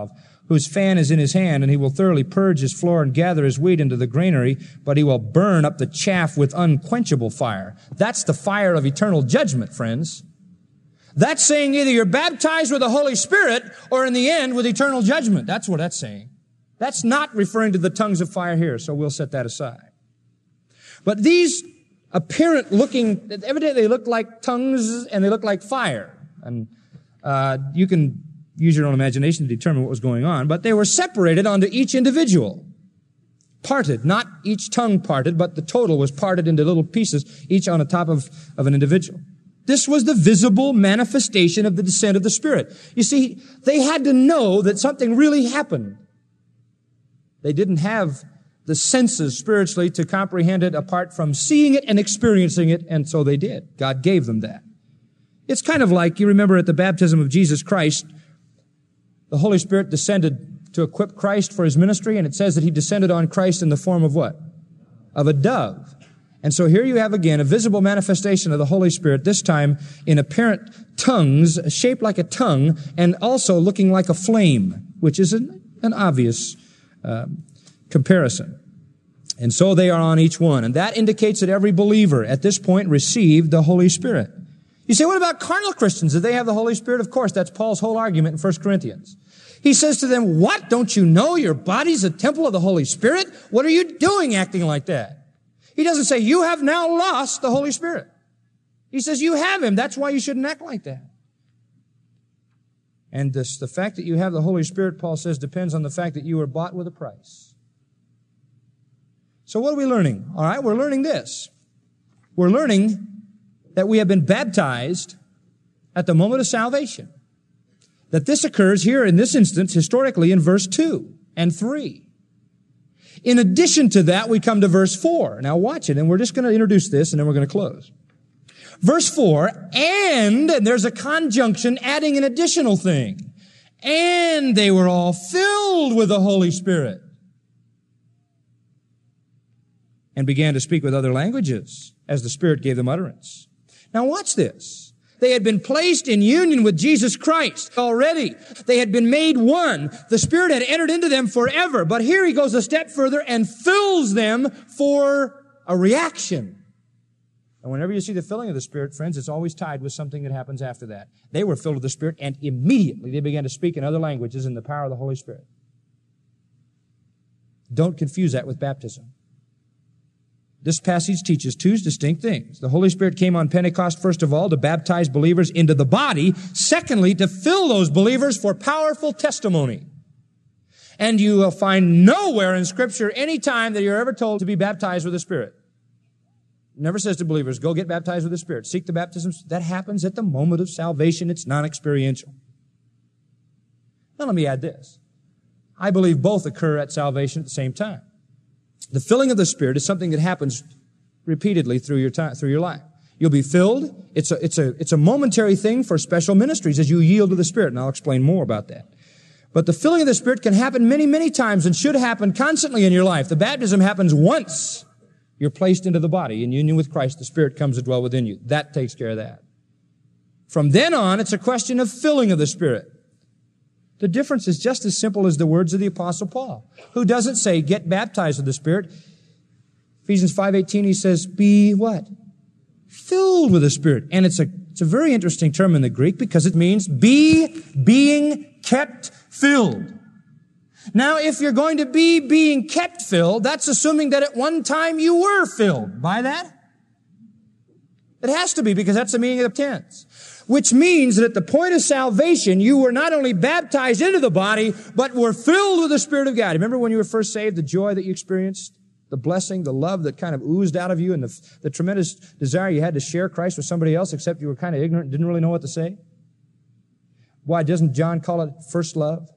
whose fan is in his hand, and he will thoroughly purge his floor and gather his wheat into the granary, but he will burn up the chaff with unquenchable fire. That's the fire of eternal judgment, friends. That's saying either you're baptized with the Holy Spirit or in the end with eternal judgment. That's what that's saying. That's not referring to the tongues of fire here, so we'll set that aside. But these apparent looking, evidently they look like tongues and they look like fire. And you can use your own imagination to determine what was going on, but they were separated onto each individual. Parted, not each tongue parted, but the total was parted into little pieces, each on the top of an individual. This was the visible manifestation of the descent of the Spirit. You see, they had to know that something really happened. They didn't have the senses spiritually to comprehend it apart from seeing it and experiencing it, and so they did. God gave them that. It's kind of like, you remember at the baptism of Jesus Christ, the Holy Spirit descended to equip Christ for his ministry, and it says that he descended on Christ in the form of what? Of a dove. And so here you have again a visible manifestation of the Holy Spirit, this time in apparent tongues, shaped like a tongue, and also looking like a flame, which is an obvious comparison. And so they are on each one. And that indicates that every believer at this point received the Holy Spirit. You say, what about carnal Christians? Did they have the Holy Spirit? Of course, that's Paul's whole argument in 1 Corinthians. He says to them, what? Don't you know your body's a temple of the Holy Spirit? What are you doing acting like that? He doesn't say, you have now lost the Holy Spirit. He says, you have him. That's why you shouldn't act like that. And the fact that you have the Holy Spirit, Paul says, depends on the fact that you were bought with a price. So what are we learning? All right, we're learning this. We're learning that we have been baptized at the moment of salvation. That this occurs here in this instance, historically, in verse 2 and 3. In addition to that, we come to verse 4. Now watch it, and we're just going to introduce this, and then we're going to close. Verse 4, and there's a conjunction adding an additional thing. And they were all filled with the Holy Spirit and began to speak with other languages as the Spirit gave them utterance. Now watch this. They had been placed in union with Jesus Christ already. They had been made one. The Spirit had entered into them forever. But here he goes a step further and fills them for a reaction. And whenever you see the filling of the Spirit, friends, it's always tied with something that happens after that. They were filled with the Spirit, and immediately they began to speak in other languages in the power of the Holy Spirit. Don't confuse that with baptism. This passage teaches two distinct things. The Holy Spirit came on Pentecost, first of all, to baptize believers into the body. Secondly, to fill those believers for powerful testimony. And you will find nowhere in Scripture any time that you're ever told to be baptized with the Spirit. It never says to believers, go get baptized with the Spirit. Seek the baptism. That happens at the moment of salvation. It's non-experiential. Now let me add this. I believe both occur at salvation at the same time. The filling of the Spirit is something that happens repeatedly through your life. You'll be filled. It's a momentary thing for special ministries as you yield to the Spirit, and I'll explain more about that. But the filling of the Spirit can happen many, many times and should happen constantly in your life. The baptism happens once. You're placed into the body in union with Christ. The Spirit comes to dwell within you. That takes care of that. From then on, it's a question of filling of the Spirit. The difference is just as simple as the words of the Apostle Paul, who doesn't say, get baptized with the Spirit. Ephesians 5:18, he says, be what? Filled with the Spirit. And it's a very interesting term in the Greek because it means being kept filled. Now, if you're going to be being kept filled, that's assuming that at one time you were filled. Buy that? It has to be, because that's the meaning of the tense. Which means that at the point of salvation, you were not only baptized into the body, but were filled with the Spirit of God. Remember when you were first saved, the joy that you experienced, the blessing, the love that kind of oozed out of you, and the tremendous desire you had to share Christ with somebody else, except you were kind of ignorant and didn't really know what to say? Why doesn't John call it first love?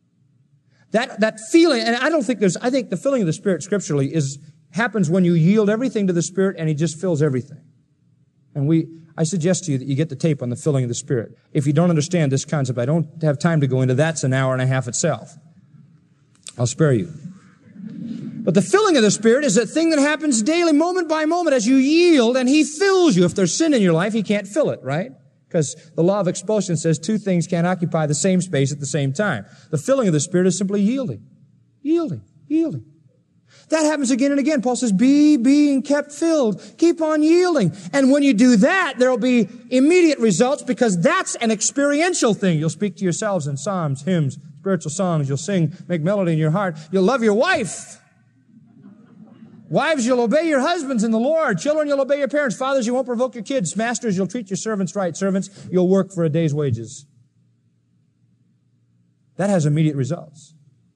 That feeling, and I think the filling of the Spirit scripturally happens when you yield everything to the Spirit and He just fills everything. And I suggest to you that you get the tape on the filling of the Spirit. If you don't understand this concept, I don't have time to go into that. It's an hour and a half itself. I'll spare you. But the filling of the Spirit is a thing that happens daily, moment by moment, as you yield, and He fills you. If there's sin in your life, He can't fill it, right? Because the law of expulsion says two things can't occupy the same space at the same time. The filling of the Spirit is simply yielding. Yielding. Yielding. That happens again and again. Paul says, be being kept filled. Keep on yielding. And when you do that, there will be immediate results because that's an experiential thing. You'll speak to yourselves in psalms, hymns, spiritual songs. You'll sing, make melody in your heart. You'll love your wife. Wives, you'll obey your husbands in the Lord. Children, you'll obey your parents. Fathers, you won't provoke your kids. Masters, you'll treat your servants right. Servants, you'll work for a day's wages. That has immediate results.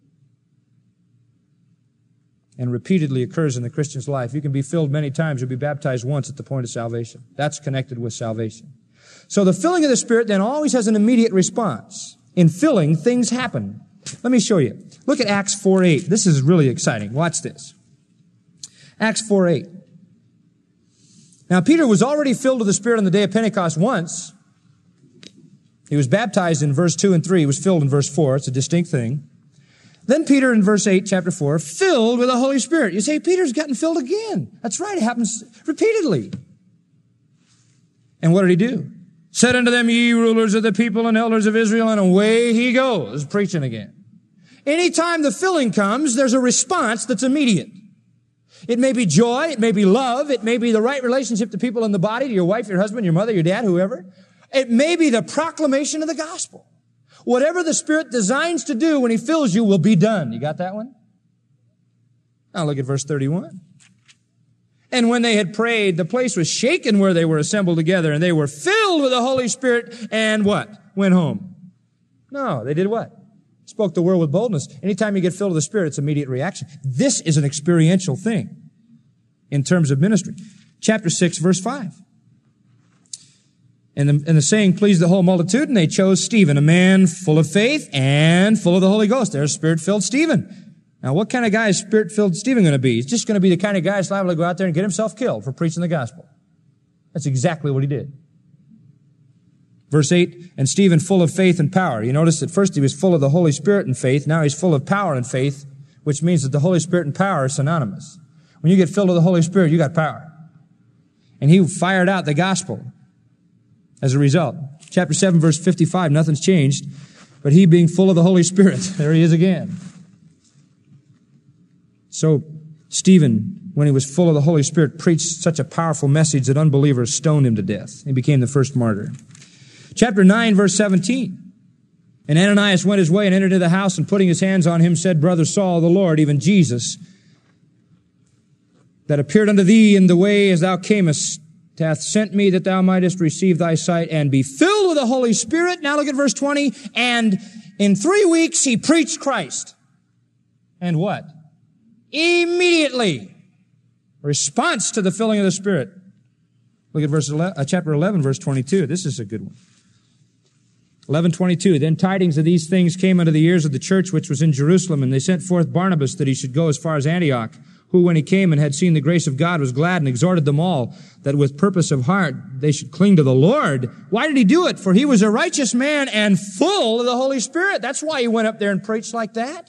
And repeatedly occurs in the Christian's life. You can be filled many times. You'll be baptized once at the point of salvation. That's connected with salvation. So the filling of the Spirit then always has an immediate response. In filling, things happen. Let me show you. Look at Acts 4:8. This is really exciting. Watch this. Acts 4:8. Now, Peter was already filled with the Spirit on the day of Pentecost once. He was baptized in verse 2 and 3. He was filled in verse 4. It's a distinct thing. Then Peter in verse 8, chapter 4, filled with the Holy Spirit. You say, Peter's gotten filled again. That's right. It happens repeatedly. And what did he do? Said unto them, ye rulers of the people and elders of Israel, and away he goes, preaching again. Anytime the filling comes, there's a response that's immediate. It may be joy, it may be love, it may be the right relationship to people in the body, to your wife, your husband, your mother, your dad, whoever. It may be the proclamation of the gospel. Whatever the Spirit designs to do when He fills you will be done. You got that one? Now look at verse 31. And when they had prayed, the place was shaken where they were assembled together, and they were filled with the Holy Spirit, and what? Went home. No, they did what? Spoke the word with boldness. Anytime you get filled with the Spirit, it's immediate reaction. This is an experiential thing in terms of ministry. Chapter 6, verse 5. And the saying pleased the whole multitude, and they chose Stephen, a man full of faith and full of the Holy Ghost. There's Spirit-filled Stephen. Now, what kind of guy is Spirit-filled Stephen going to be? He's just going to be the kind of guy that's liable to go out there and get himself killed for preaching the gospel. That's exactly what he did. Verse 8, and Stephen full of faith and power. You notice at first he was full of the Holy Spirit and faith. Now he's full of power and faith, which means that the Holy Spirit and power are synonymous. When you get filled with the Holy Spirit, you got power. And he fired out the gospel as a result. Chapter 7, verse 55, nothing's changed. But he being full of the Holy Spirit, there he is again. So Stephen, when he was full of the Holy Spirit, preached such a powerful message that unbelievers stoned him to death. He became the first martyr. Chapter 9, verse 17. And Ananias went his way and entered into the house, and putting his hands on him, said, Brother Saul, the Lord, even Jesus, that appeared unto thee in the way as thou camest, hath sent me that thou mightest receive thy sight and be filled with the Holy Spirit. Now look at verse 20. And in 3 weeks he preached Christ. And what? Immediately. Response to the filling of the Spirit. Look at chapter 11, verse 22. This is a good one. 11:22. Then tidings of these things came unto the ears of the church which was in Jerusalem, and they sent forth Barnabas that he should go as far as Antioch, who, when he came and had seen the grace of God, was glad and exhorted them all that with purpose of heart they should cling to the Lord. Why did he do it? For he was a righteous man and full of the Holy Spirit. That's why he went up there and preached like that.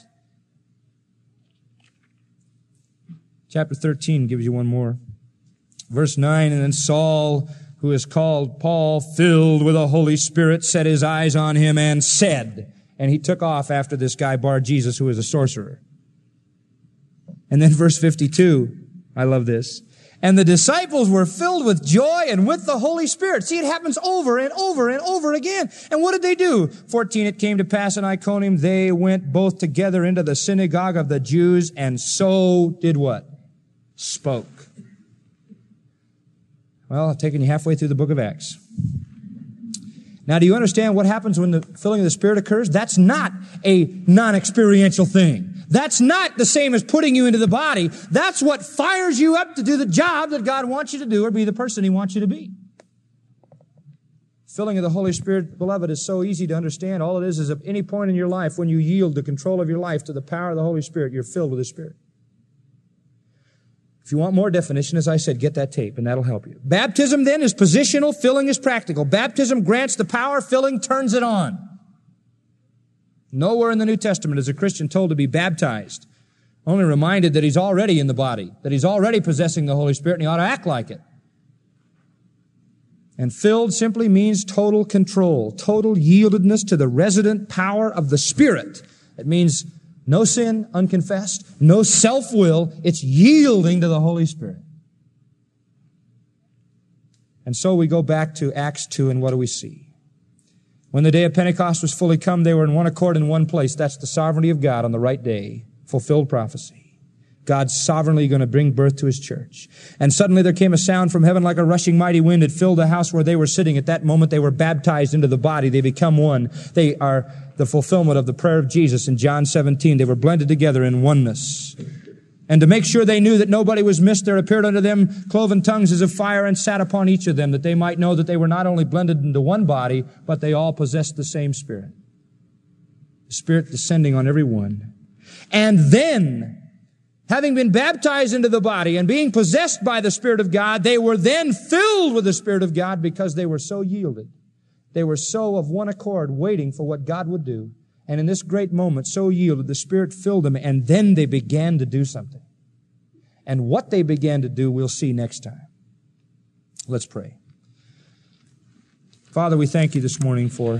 Chapter 13 gives you one more. Verse 9, and then Saul, who is called Paul, filled with the Holy Spirit, set his eyes on him and said, and he took off after this guy Bar-Jesus, who was a sorcerer. And then verse 52, I love this. And the disciples were filled with joy and with the Holy Spirit. See, it happens over and over and over again. And what did they do? 14, it came to pass in Iconium, they went both together into the synagogue of the Jews, and so did what? Spoke. Well, I've taken you halfway through the book of Acts. Now, do you understand what happens when the filling of the Spirit occurs? That's not a non-experiential thing. That's not the same as putting you into the body. That's what fires you up to do the job that God wants you to do or be the person He wants you to be. Filling of the Holy Spirit, beloved, is so easy to understand. All it is at any point in your life when you yield the control of your life to the power of the Holy Spirit, you're filled with the Spirit. If you want more definition, as I said, get that tape, and that'll help you. Baptism, then, is positional. Filling is practical. Baptism grants the power. Filling turns it on. Nowhere in the New Testament is a Christian told to be baptized. Only reminded that he's already in the body, that he's already possessing the Holy Spirit, and he ought to act like it. And filled simply means total control, total yieldedness to the resident power of the Spirit. It means no sin unconfessed, no self-will. It's yielding to the Holy Spirit. And so we go back to Acts 2, and what do we see? When the day of Pentecost was fully come, they were in one accord in one place. That's the sovereignty of God on the right day. Fulfilled prophecy. God's sovereignly going to bring birth to His church. And suddenly there came a sound from heaven like a rushing mighty wind. It filled the house where they were sitting. At that moment they were baptized into the body. They become one. They are the fulfillment of the prayer of Jesus in John 17. They were blended together in oneness. And to make sure they knew that nobody was missed, there appeared unto them cloven tongues as of fire and sat upon each of them, that they might know that they were not only blended into one body, but they all possessed the same Spirit. The Spirit descending on every one. And then, having been baptized into the body and being possessed by the Spirit of God, they were then filled with the Spirit of God because they were so yielded. They were so of one accord waiting for what God would do. And in this great moment, so yielded, the Spirit filled them, and then they began to do something. And what they began to do, we'll see next time. Let's pray. Father, we thank You this morning for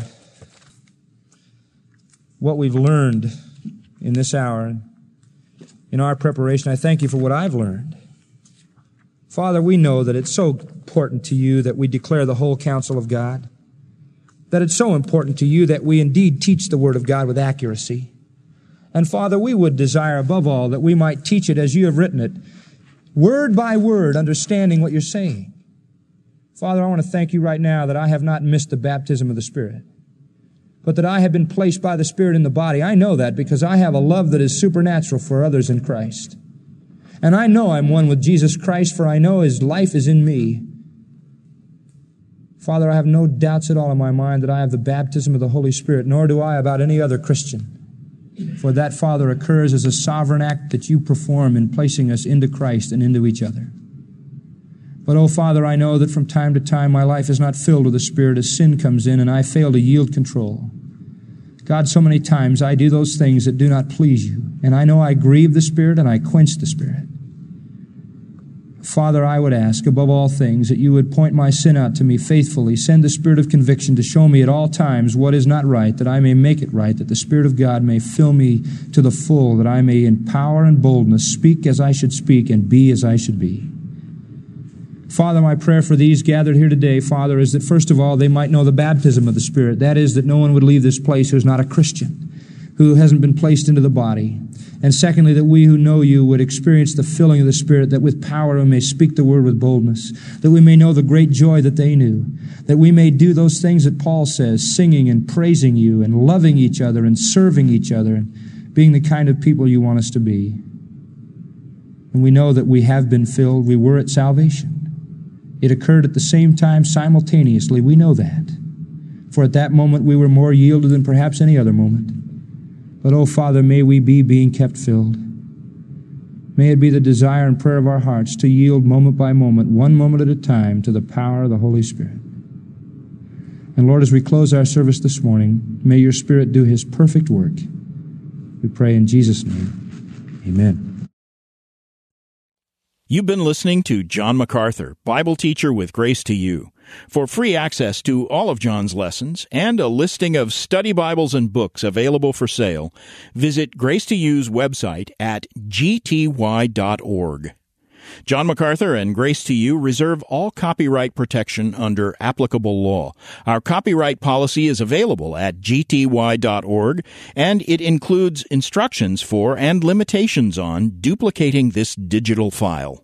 what we've learned in this hour. In our preparation, I thank You for what I've learned. Father, we know that it's so important to You that we declare the whole counsel of God, that it's so important to You that we indeed teach the Word of God with accuracy. And Father, we would desire above all that we might teach it as You have written it, word by word, understanding what You're saying. Father, I want to thank You right now that I have not missed the baptism of the Spirit, but that I have been placed by the Spirit in the body. I know that because I have a love that is supernatural for others in Christ. And I know I'm one with Jesus Christ, for I know His life is in me. Father, I have no doubts at all in my mind that I have the baptism of the Holy Spirit, nor do I about any other Christian. For that, Father, occurs as a sovereign act that You perform in placing us into Christ and into each other. But, oh, Father, I know that from time to time my life is not filled with the Spirit as sin comes in and I fail to yield control. God, so many times I do those things that do not please You, and I know I grieve the Spirit and I quench the Spirit. Father, I would ask above all things that You would point my sin out to me faithfully, send the Spirit of conviction to show me at all times what is not right, that I may make it right, that the Spirit of God may fill me to the full, that I may in power and boldness speak as I should speak and be as I should be. Father, my prayer for these gathered here today, Father, is that first of all they might know the baptism of the Spirit. That is, that no one would leave this place who is not a Christian, who hasn't been placed into the body. And secondly, that we who know You would experience the filling of the Spirit, that with power we may speak the word with boldness, that we may know the great joy that they knew, that we may do those things that Paul says, singing and praising You and loving each other and serving each other and being the kind of people You want us to be. And we know that we have been filled. We were at salvation. It occurred at the same time simultaneously. We know that. For at that moment we were more yielded than perhaps any other moment. But, oh, Father, may we be being kept filled. May it be the desire and prayer of our hearts to yield moment by moment, one moment at a time, to the power of the Holy Spirit. And, Lord, as we close our service this morning, may Your Spirit do His perfect work. We pray in Jesus' name. Amen.
You've been listening to John MacArthur, Bible teacher with Grace to You. For free access to all of John's lessons and a listing of study Bibles and books available for sale, visit Grace to You's website at gty.org. John MacArthur and Grace to You reserve all copyright protection under applicable law. Our copyright policy is available at gty.org, and it includes instructions for and limitations on duplicating this digital file.